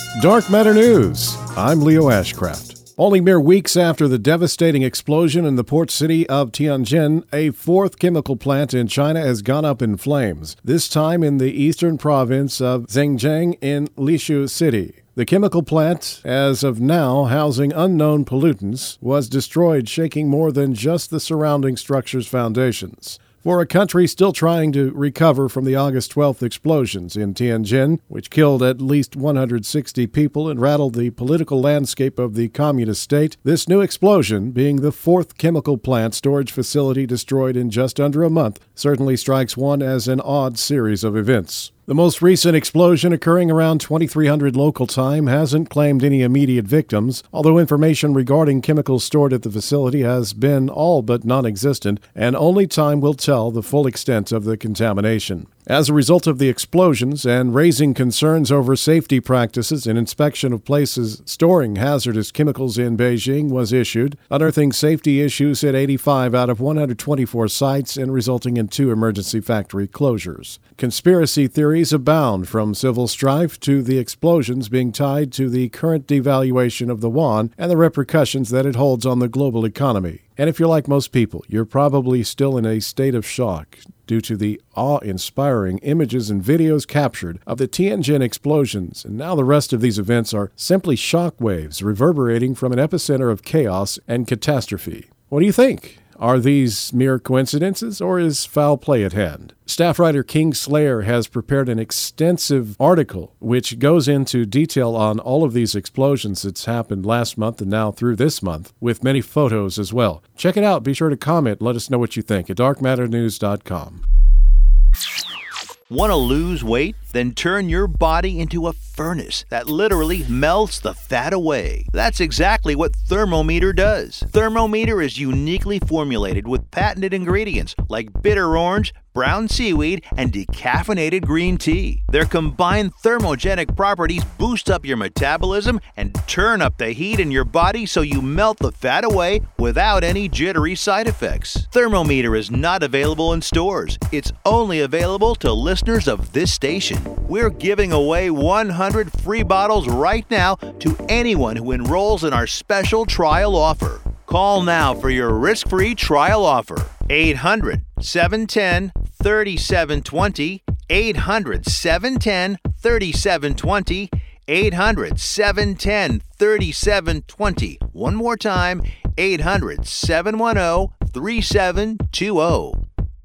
Dark Matter News. I'm Leo Ashcraft. Only mere weeks after the devastating explosion in the port city of Tianjin, a fourth chemical plant in China has gone up in flames, this time in the eastern province of Zhejiang in Lishu City. The chemical plant, as of now housing unknown pollutants, was destroyed, shaking more than just the surrounding structure's foundations. For a country still trying to recover from the August 12th explosions in Tianjin, which killed at least 160 people and rattled the political landscape of the communist state, this new explosion, being the fourth chemical plant storage facility destroyed in just under a month, certainly strikes one as an odd series of events. The most recent explosion, occurring around 2300 local time, hasn't claimed any immediate victims, although information regarding chemicals stored at the facility has been all but non-existent, and only time will tell the full extent of the contamination. As a result of the explosions and raising concerns over safety practices, an inspection of places storing hazardous chemicals in Beijing was issued, unearthing safety issues at 85 out of 124 sites and resulting in 2 emergency factory closures. Conspiracy theories abound, from civil strife to the explosions being tied to the current devaluation of the yuan and the repercussions that it holds on the global economy. And if you're like most people, you're probably still in a state of shock due to the awe-inspiring images and videos captured of the Tianjin explosions, and now the rest of these events are simply shock waves reverberating from an epicenter of chaos and catastrophe. What do you think? Are these mere coincidences, or is foul play at hand? Staff writer King Slayer has prepared an extensive article which goes into detail on all of these explosions that's happened last month and now through this month, with many photos as well. Check it out. Be sure to comment. Let us know what you think at darkmatternews.com. Want to lose weight? Then turn your body into a furnace that literally melts the fat away. That's exactly what Thermometer does. Thermometer is uniquely formulated with patented ingredients like bitter orange, brown seaweed, and decaffeinated green tea. Their combined thermogenic properties boost up your metabolism and turn up the heat in your body so you melt the fat away without any jittery side effects. Thermometer is not available in stores. It's only available to listeners of this station. We're giving away 100 free bottles right now to anyone who enrolls in our special trial offer. Call now for your risk-free trial offer. 800-710-3720, 800-710-3720, 800-710-3720. One more time, 800-710-3720.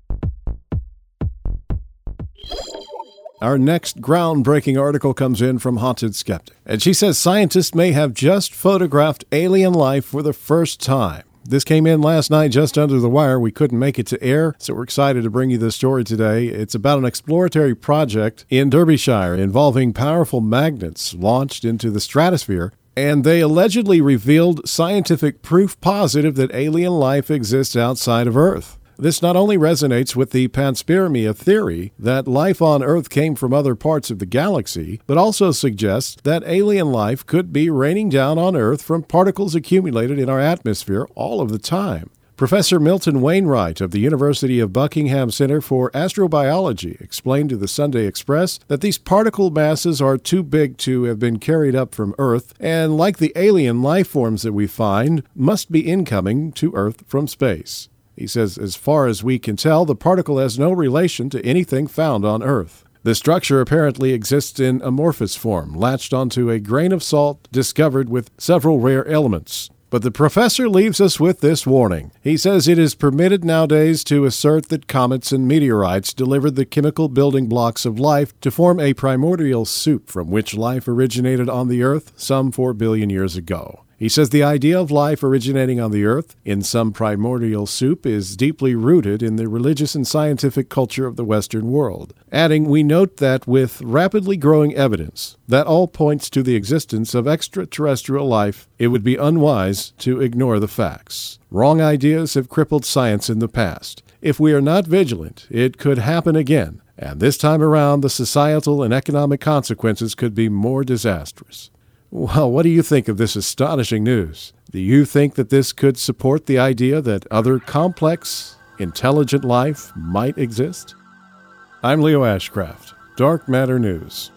Our next groundbreaking article comes in from Haunted Skeptic, and she says scientists may have just photographed alien life for the first time. This came in last night just under the wire. We couldn't make it to air, so we're excited to bring you this story today. It's about an exploratory project in Derbyshire involving powerful magnets launched into the stratosphere, and they allegedly revealed scientific proof positive that alien life exists outside of Earth. This not only resonates with the panspermia theory that life on Earth came from other parts of the galaxy, but also suggests that alien life could be raining down on Earth from particles accumulated in our atmosphere all of the time. Professor Milton Wainwright of the University of Buckingham Center for Astrobiology explained to the Sunday Express that these particle masses are too big to have been carried up from Earth, and like the alien life forms that we find, must be incoming to Earth from space. He says, as far as we can tell, the particle has no relation to anything found on Earth. The structure apparently exists in amorphous form, latched onto a grain of salt discovered with several rare elements. But the professor leaves us with this warning. He says it is permitted nowadays to assert that comets and meteorites delivered the chemical building blocks of life to form a primordial soup from which life originated on the Earth some 4 billion years ago. He says the idea of life originating on the Earth in some primordial soup is deeply rooted in the religious and scientific culture of the Western world. Adding, we note that with rapidly growing evidence that all points to the existence of extraterrestrial life, it would be unwise to ignore the facts. Wrong ideas have crippled science in the past. If we are not vigilant, it could happen again, and this time around the societal and economic consequences could be more disastrous. Well, what do you think of this astonishing news? Do you think that this could support the idea that other complex, intelligent life might exist? I'm Leo Ashcraft, Dark Matter News.